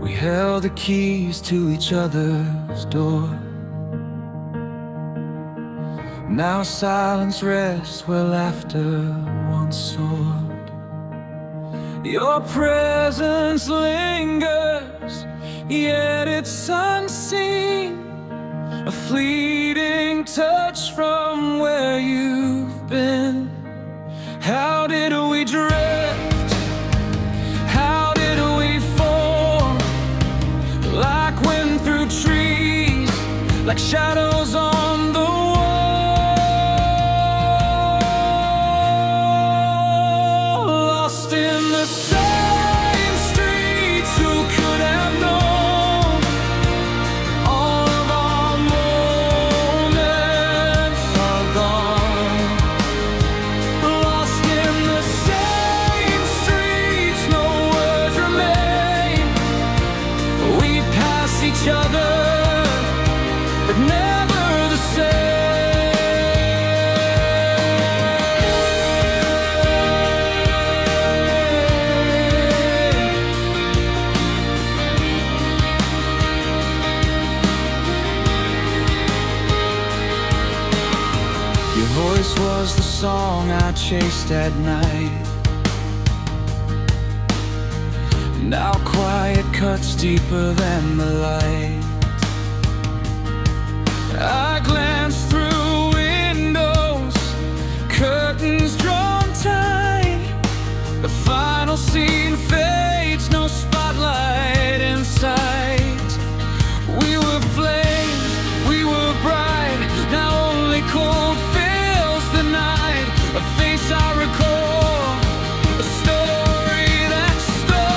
We held the keys to each other's door. Now silence rests where laughter once soared. Your presence lingers, yet it's unseen. A fleeting touch from where you've been. How did we drift? How did we fall? Like wind through trees, like shadows on the wall. Lost in the same streets, who could have known? All of our moments are gone. Lost in the same streets, no words remain. We pass each other, but never the same. Your voice was the song I chased at night. Now quiet cuts deeper than the light. I glance through windows, curtains drawn tight. The final scene fades, no spotlight in sight. We were flames, we were bright, now only cold fills the night. A face I recall, a story that's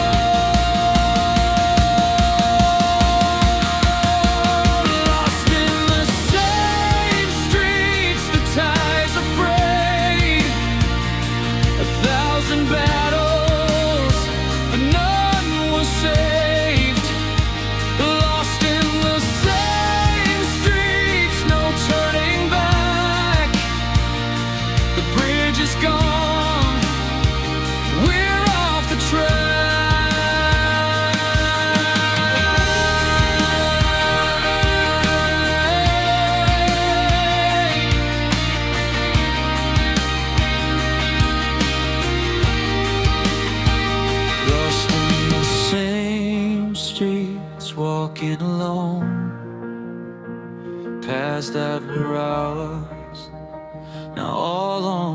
stole. Lost in the same streets, the ties are frayed. 1,000 battles, but none was saved. Lost in the same streets, no turning back. The bridge is gone, we're off the track. Lost in the same streets, walking alone. Past that were ours, now all on